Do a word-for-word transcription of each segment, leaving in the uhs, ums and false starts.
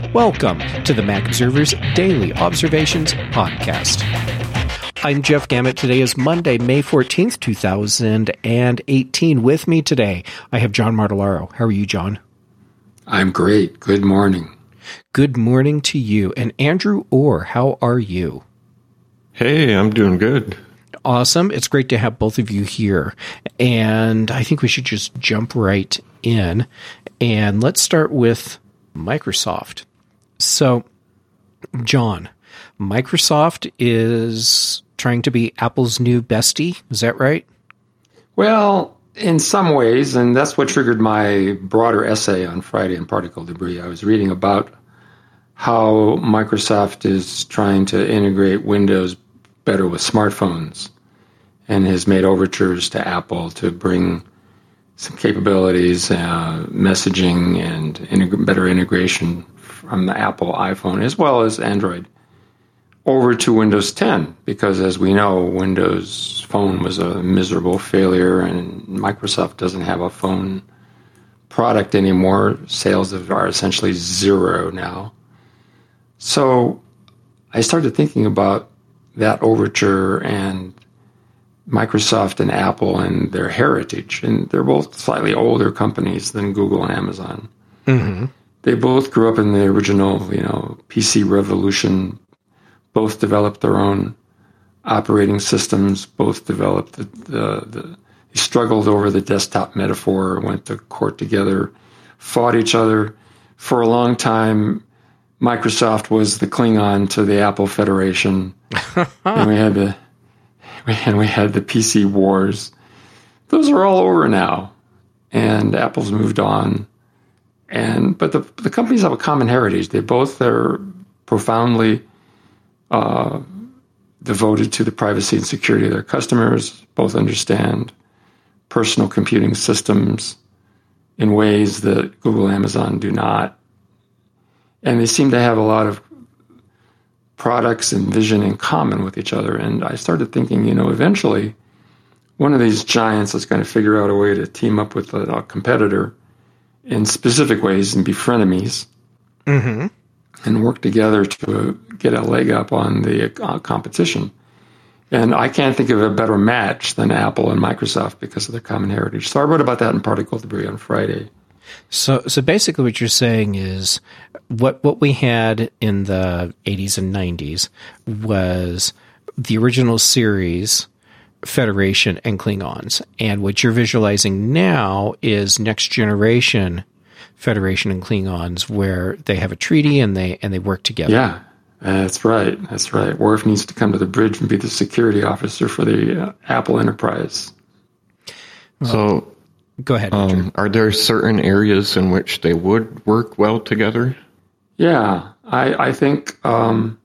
Welcome to the Mac Observer's Daily Observations Podcast. I'm Jeff Gamet. Today is Monday, May fourteenth, two thousand eighteen. With me today, I have John Martellaro. How are you, John? I'm great. Good morning. Good morning to you. And Andrew Orr, how are you? Hey, I'm doing good. Awesome. It's great to have both of you here. And I think we should just jump right in. And let's start with Microsoft. So, John, Microsoft is trying to be Apple's new bestie. Is that right? Well, in some ways, and that's what triggered my broader essay on Friday in Particle Debris. I was reading about how Microsoft is trying to integrate Windows better with smartphones and has made overtures to Apple to bring some capabilities, uh, messaging, and integ- better integration from the Apple iPhone as well as Android over to Windows ten, because as we know, Windows Phone was a miserable failure and Microsoft doesn't have a phone product anymore. Sales are essentially zero now. So I started thinking about that overture and Microsoft and Apple and their heritage. And they're both slightly older companies than Google and Amazon. Mm-hmm. They both grew up in the original, you know, P C revolution. Both developed their own operating systems. Both developed the, the, the they struggled over the desktop metaphor, went to court together, fought each other. For a long time, Microsoft was the Klingon to the Apple Federation. And we had the and we had the P C wars. Those are all over now, and Apple's moved on. And but the the companies have a common heritage. They both are profoundly uh, devoted to the privacy and security of their customers. Both understand personal computing systems in ways that Google and Amazon do not. And they seem to have a lot of products and vision in common with each other. And I started thinking, you know, eventually one of these giants is going to figure out a way to team up with a, a competitor in specific ways and be frenemies, mm-hmm. and work together to get a leg up on the uh, competition. And I can't think of a better match than Apple and Microsoft because of their common heritage. So I wrote about that in Particle Debris on Friday. So, so basically, what you're saying is what what we had in the eighties and nineties was the original series, Federation, and Klingons, and what you're visualizing now is next generation Federation and Klingons, where they have a treaty and they and they work together. Yeah, that's right. That's right. Worf needs to come to the bridge and be the security officer for the uh, Apple enterprise. Well, so. Go ahead, Andrew. Um, are there certain areas in which they would work well together? Yeah, I, I think um,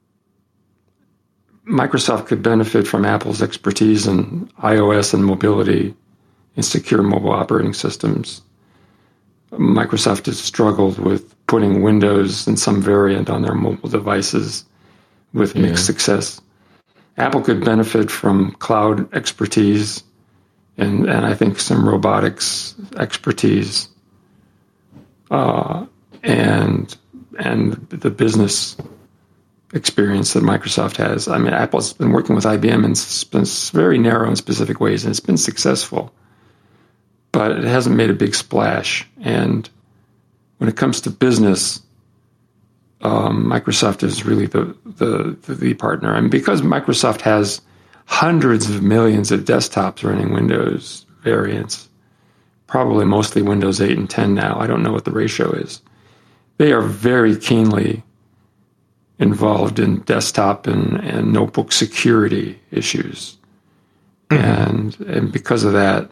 Microsoft could benefit from Apple's expertise in iOS and mobility and secure mobile operating systems. Microsoft has struggled with putting Windows and some variant on their mobile devices with mixed yeah. success. Apple could benefit from cloud expertise And, and I think some robotics expertise, uh, and and the business experience that Microsoft has. I mean, Apple's been working with I B M in very narrow and specific ways, and it's been successful, but it hasn't made a big splash. And when it comes to business, um, Microsoft is really the, the the the partner, and because Microsoft has hundreds of millions of desktops running Windows variants, probably mostly Windows eight and ten now. I don't know what the ratio is. They are very keenly involved in desktop and, and notebook security issues. Mm-hmm. And and because of that,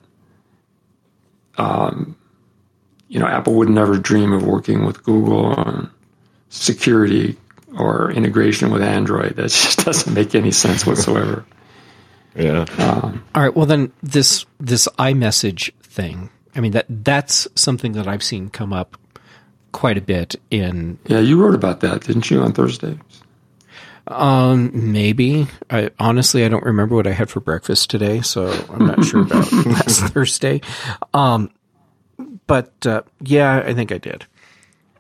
um, you know, Apple would never dream of working with Google on security or integration with Android. That just doesn't make any sense whatsoever. Yeah. Um, All right. Well, then this this iMessage thing. I mean that that's something that I've seen come up quite a bit in. Yeah, you wrote about that, didn't you, on Thursday? Um, maybe. I honestly I don't remember what I had for breakfast today, so I'm not sure about last Thursday. Um, but uh, yeah, I think I did.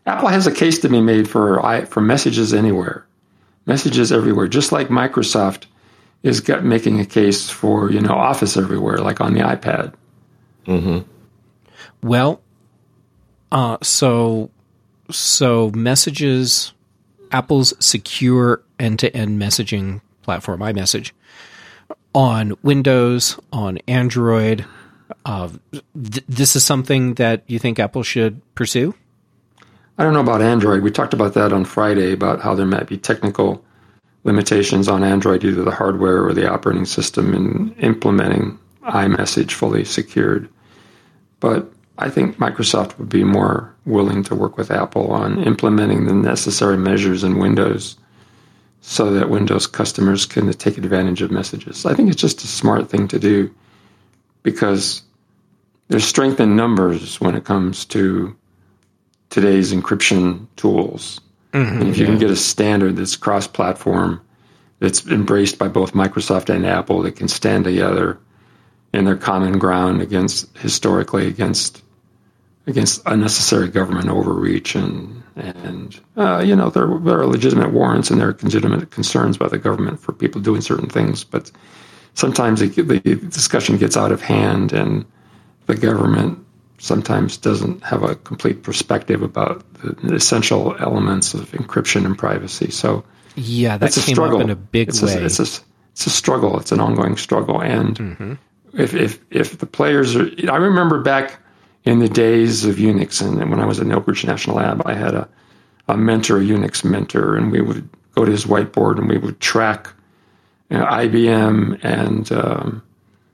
Apple has a case to be made for I, for messages anywhere, messages everywhere, just like Microsoft is got, making a case for, you know, Office everywhere, like on the iPad. Mm-hmm. Well, uh, so so messages, Apple's secure end-to-end messaging platform, iMessage, on Windows, on Android. Uh, th- this is something that you think Apple should pursue? I don't know about Android. We talked about that on Friday, about how there might be technical limitations on Android, either the hardware or the operating system, in implementing iMessage fully secured. But I think Microsoft would be more willing to work with Apple on implementing the necessary measures in Windows so that Windows customers can take advantage of messages. I think it's just a smart thing to do because there's strength in numbers when it comes to today's encryption tools. Mm-hmm, and if you yeah. can get a standard that's cross-platform, that's embraced by both Microsoft and Apple, that can stand together in their common ground against, historically, against against unnecessary government overreach and, and uh, you know, there, there are legitimate warrants and there are legitimate concerns by the government for people doing certain things, but sometimes it, the discussion gets out of hand and the government sometimes doesn't have a complete perspective about the essential elements of encryption and privacy. So yeah, that came up in a big it's way. A, it's, a, it's a struggle. It's an ongoing struggle. And mm-hmm. if, if if the players are... I remember back in the days of Unix, and when I was at Oak Ridge National Lab, I had a, a mentor, a Unix mentor, and we would go to his whiteboard and we would track you know, I B M and um,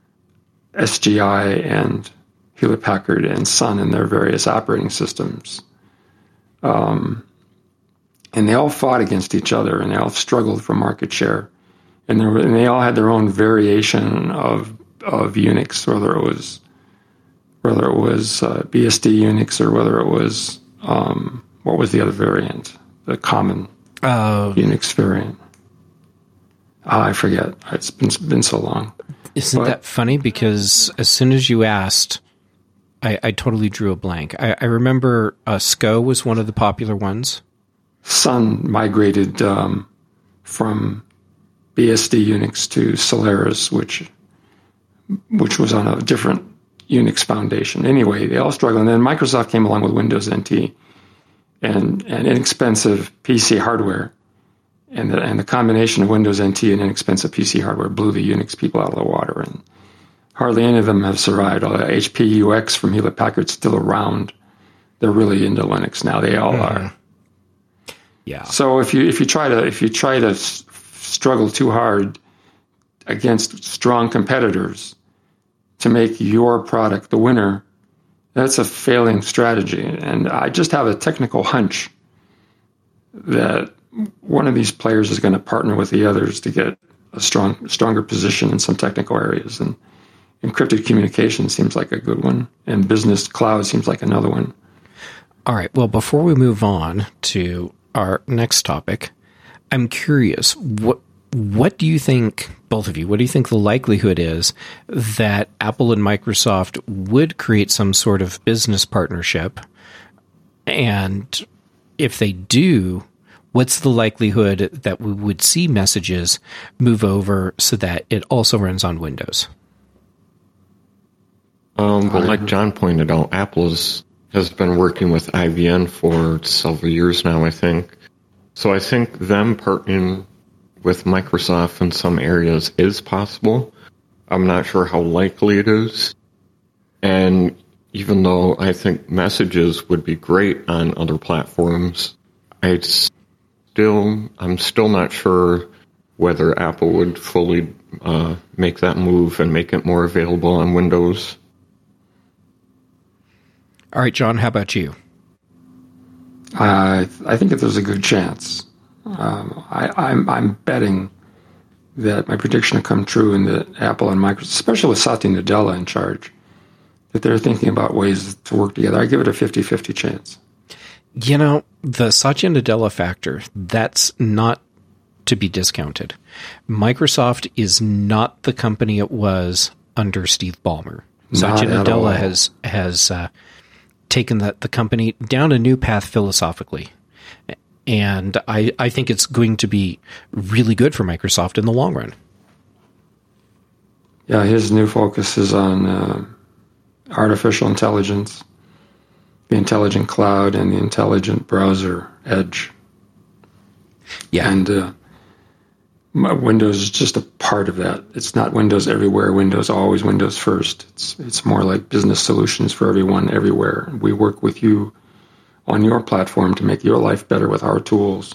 S G I and Hewlett-Packard and Sun and their various operating systems. Um, and they all fought against each other, and they all struggled for market share. And, there, and they all had their own variation of of Unix, whether it was whether it was uh, B S D Unix or whether it was um, what was the other variant, the common uh, Unix variant. Oh, I forget. It's been been so long. Isn't but, that funny? Because as soon as you asked, I, I totally drew a blank. I, I remember uh, S C O was one of the popular ones. Sun migrated um, from B S D Unix to Solaris, which which was on a different Unix foundation. Anyway, they all struggled. And then Microsoft came along with Windows N T and, and inexpensive P C hardware. And the, and the combination of Windows N T and inexpensive P C hardware blew the Unix people out of the water. And hardly any of them have survived. Although H P U X from Hewlett-Packard's still around. They're really into Linux now. They all mm-hmm. are. Yeah. So if you if you try to if you try to s- struggle too hard against strong competitors to make your product the winner, that's a failing strategy. And I just have a technical hunch that one of these players is going to partner with the others to get a strong, stronger position in some technical areas. And encrypted communication seems like a good one, and business cloud seems like another one. All right. Well, before we move on to our next topic, I'm curious, what what do you think, both of you, what do you think the likelihood is that Apple and Microsoft would create some sort of business partnership? And if they do, what's the likelihood that we would see messages move over so that it also runs on Windows? Um, well, like John pointed out, Apple has been working with I B M for several years now, I think. So I think them partnering with Microsoft in some areas is possible. I'm not sure how likely it is. And even though I think messages would be great on other platforms, I'd still, I'm still not sure whether Apple would fully uh, make that move and make it more available on Windows. All right, John, how about you? Uh, I think that there's a good chance. Um, I, I'm, I'm betting that my prediction will come true in that Apple and Microsoft, especially with Satya Nadella in charge, that they're thinking about ways to work together. I give it a fifty-fifty chance. You know, the Satya Nadella factor, that's not to be discounted. Microsoft is not the company it was under Steve Ballmer. Not Satya at Nadella all. has has uh, taken the, the company down a new path philosophically. And I, I think it's going to be really good for Microsoft in the long run. Yeah, his new focus is on uh, artificial intelligence, the intelligent cloud, and the intelligent browser edge. Yeah. And uh, Windows is just a part of that. It's not Windows everywhere. Windows always Windows first. It's it's more like business solutions for everyone everywhere. We work with you on your platform to make your life better with our tools.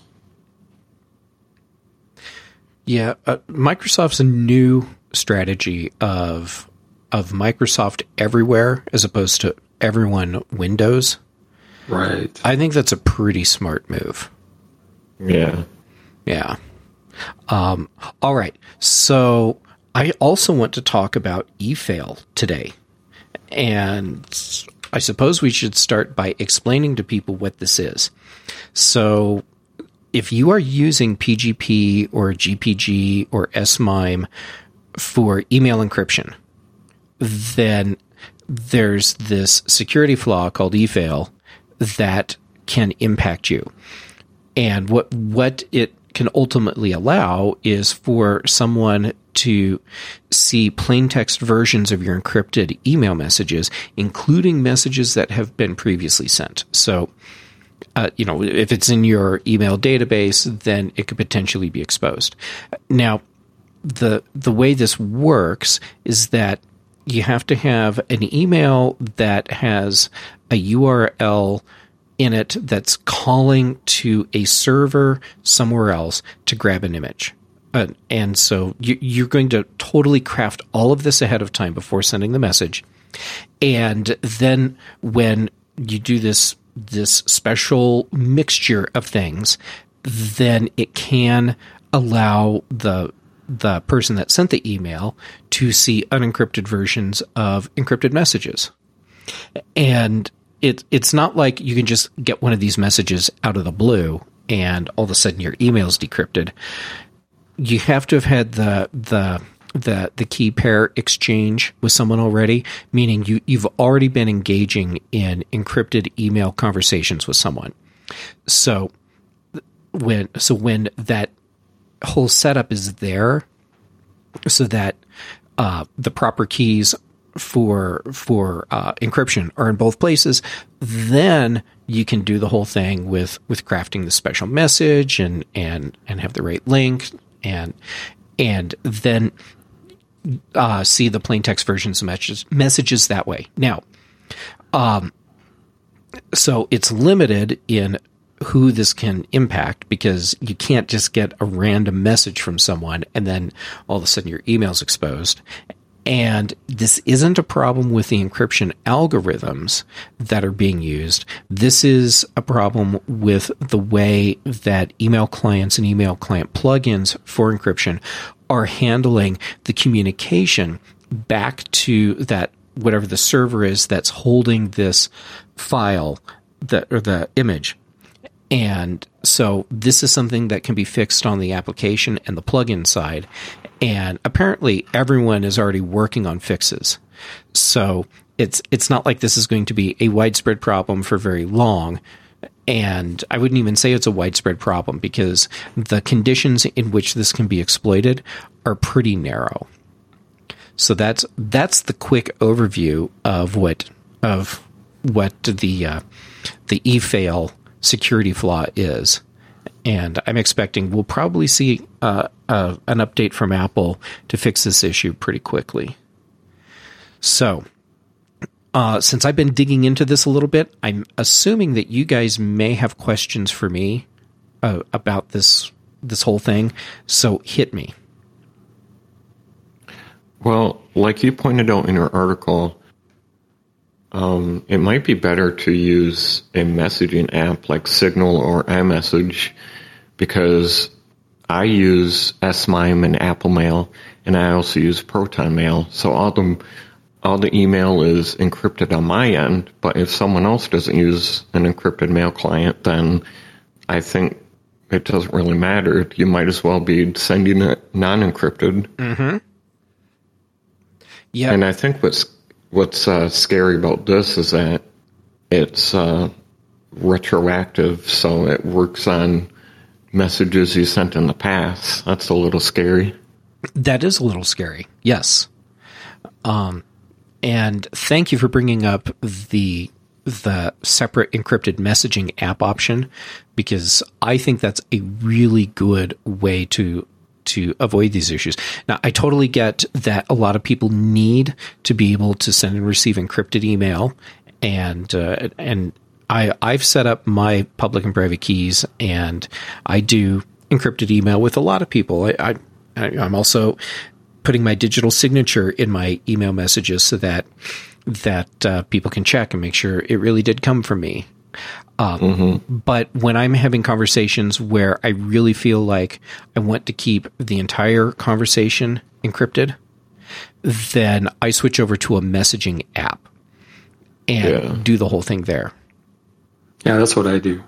Yeah, uh, Microsoft's new strategy of of Microsoft everywhere as opposed to everyone Windows. Right. I think that's a pretty smart move. Yeah. Yeah. Um, all right. So I also want to talk about eFail today. And I suppose we should start by explaining to people what this is. So if you are using P G P or G P G or S M I M E for email encryption, then there's this security flaw called eFail that can impact you. And what what it can ultimately allow is for someone to see plain text versions of your encrypted email messages, including messages that have been previously sent. So, uh, you know, if it's in your email database, then it could potentially be exposed. Now, the the way this works is that you have to have an email that has a U R L in it that's calling to a server somewhere else to grab an image. Uh, and so you, you're going to totally craft all of this ahead of time before sending the message. And then when you do this this special mixture of things, then it can allow the the person that sent the email to see unencrypted versions of encrypted messages. And it, it's not like you can just get one of these messages out of the blue and all of a sudden your email is decrypted. You have to have had the the the the key pair exchange with someone already, meaning you, you've already been engaging in encrypted email conversations with someone. So when so when that whole setup is there, so that uh, the proper keys for for uh, encryption are in both places, then you can do the whole thing with, with crafting the special message and, and, and have the right link and and then uh, see the plain text versions of messages, messages that way. Now, um, so it's limited in who this can impact because you can't just get a random message from someone and then all of a sudden your email's exposed. And this isn't a problem with the encryption algorithms that are being used. This is a problem with the way that email clients and email client plugins for encryption are handling the communication back to that whatever the server is that's holding this file that or the image. And so this is something that can be fixed on the application and the plugin side. And apparently everyone is already working on fixes. So it's it's not like this is going to be a widespread problem for very long. And I wouldn't even say it's a widespread problem because the conditions in which this can be exploited are pretty narrow. So that's that's the quick overview of what of what the uh, the eFail security flaw is. And I'm expecting we'll probably see uh, uh, an update from Apple to fix this issue pretty quickly. So, uh, since I've been digging into this a little bit, I'm assuming that you guys may have questions for me uh, about this this whole thing. So hit me. Well, like you pointed out in your article, um, it might be better to use a messaging app like Signal or iMessage, because I use S M I M E and Apple Mail, and I also use Proton Mail. So all the all the email is encrypted on my end. But if someone else doesn't use an encrypted mail client, then I think it doesn't really matter. You might as well be sending it non-encrypted. Mm-hmm. Yeah, and I think what's what's uh, scary about this is that it's uh, retroactive, so it works on messages you sent in the past. That's a little scary. That is a little scary, yes. Um, and thank you for bringing up the the separate encrypted messaging app option, because I think that's a really good way to to avoid these issues. Now, I totally get that a lot of people need to be able to send and receive encrypted email, and uh, and I I've set up my public and private keys, and I do encrypted email with a lot of people. I, I I'm also putting my digital signature in my email messages so that that uh, people can check and make sure it really did come from me. Um, mm-hmm. But when I'm having conversations where I really feel like I want to keep the entire conversation encrypted, then I switch over to a messaging app and yeah. do the whole thing there. Yeah, that's what I do.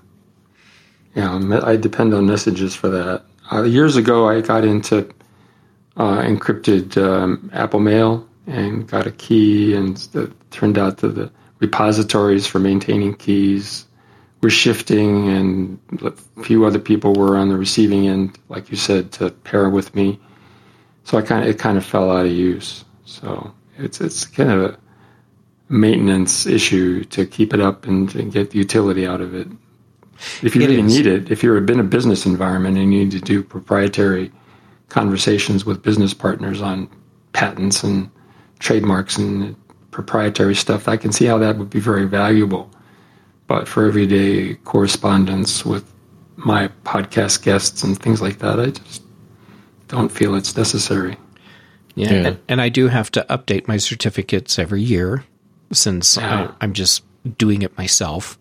Yeah, I depend on messages for that. Uh, years ago, I got into uh, encrypted um, Apple Mail and got a key, and it turned out that the repositories for maintaining keys were shifting, and a few other people were on the receiving end, like you said, to pair with me. So I kind of it kind of fell out of use. So it's it's kind of a maintenance issue to keep it up and, and get the utility out of it. If you it really is. need it, if you're in a business environment and you need to do proprietary conversations with business partners on patents and trademarks and proprietary stuff, I can see how that would be very valuable. But for everyday correspondence with my podcast guests and things like that, I just don't feel it's necessary. Yeah, yeah. And, and I do have to update my certificates every year since yeah. I, I'm just doing it myself.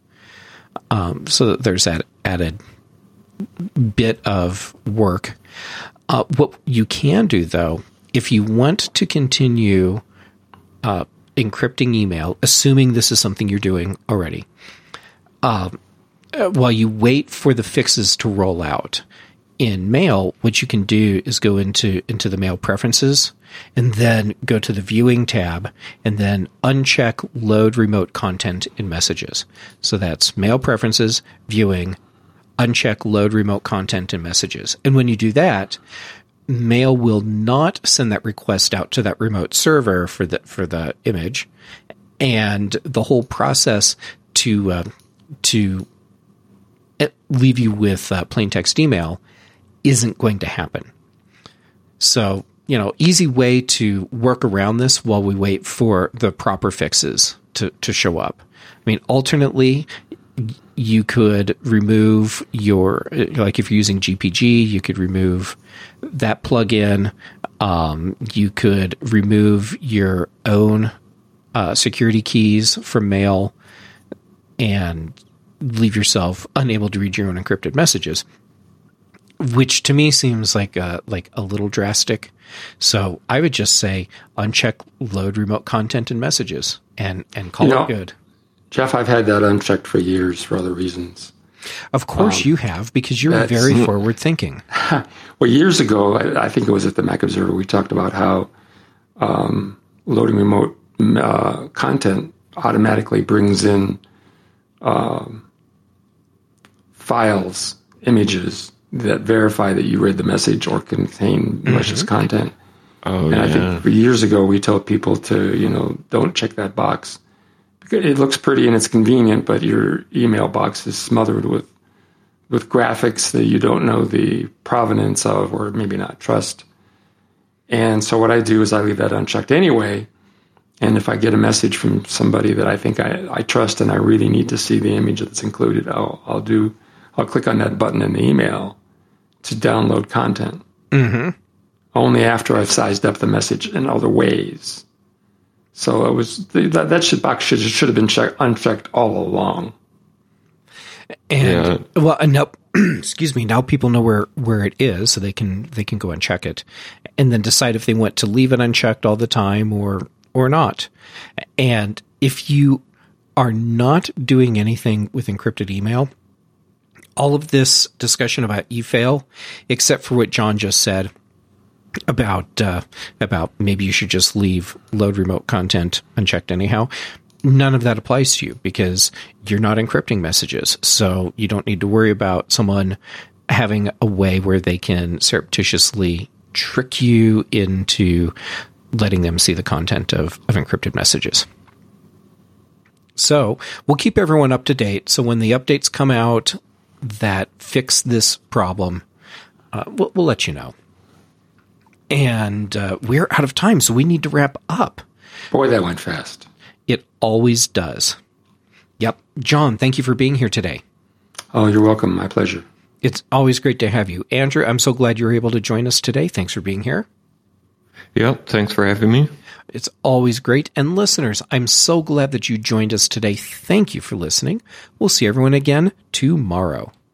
Um, so there's that added bit of work. Uh, what you can do, though, if you want to continue uh, encrypting email, assuming this is something you're doing already, um, while you wait for the fixes to roll out in Mail, what you can do is go into, into the Mail preferences and then go to the viewing tab and then uncheck load remote content in messages. So that's Mail preferences, viewing, uncheck load remote content in messages. And when you do that, Mail will not send that request out to that remote server for the for the image, and the whole process to uh, to leave you with uh, plain text email isn't going to happen. So, you know, easy way to work around this while we wait for the proper fixes to, to show up. I mean, alternately, you could remove your, like if you're using G P G, you could remove that plugin. Um, you could remove your own uh, security keys from Mail and leave yourself unable to read your own encrypted messages, which to me seems like a, like a little drastic. So I would just say uncheck load remote content and messages and, and call you know, it good. Jeff, I've had that unchecked for years for other reasons. Of course um, you have, because you're very forward thinking. Well, years ago, I, I think it was at the Mac Observer, we talked about how um, loading remote uh, content automatically brings in um, files, images that verify that you read the message or contain malicious mm-hmm. content. Oh, and yeah. I think years ago we told people to, you know, don't check that box. It looks pretty and it's convenient, but your email box is smothered with with graphics that you don't know the provenance of or maybe not trust. And so what I do is I leave that unchecked anyway. And if I get a message from somebody that I think I, I trust and I really need to see the image that's included, I'll, I'll do I'll click on that button in the email to download content. Mm-hmm. Only after I've sized up the message in other ways. So it was that that should box should should have been checked, unchecked all along. And yeah. well, now excuse me. Now people know where, where it is, so they can they can go and check it, and then decide if they want to leave it unchecked all the time or or not. And if you are not doing anything with encrypted email, all of this discussion about e-fail, except for what John just said about uh, about maybe you should just leave load remote content unchecked anyhow, none of that applies to you because you're not encrypting messages. So you don't need to worry about someone having a way where they can surreptitiously trick you into letting them see the content of, of encrypted messages. So we'll keep everyone up to date. So when the updates come out that fix this problem, uh, we'll, we'll let you know. And uh, we're out of time, so we need to wrap up. Boy, that went fast. It always does. Yep. John, thank you for being here today. Oh, you're welcome. My pleasure. It's always great to have you. Andrew, I'm so glad you were able to join us today. Thanks for being here. Yep, thanks for having me. It's always great. And listeners, I'm so glad that you joined us today. Thank you for listening. We'll see everyone again tomorrow.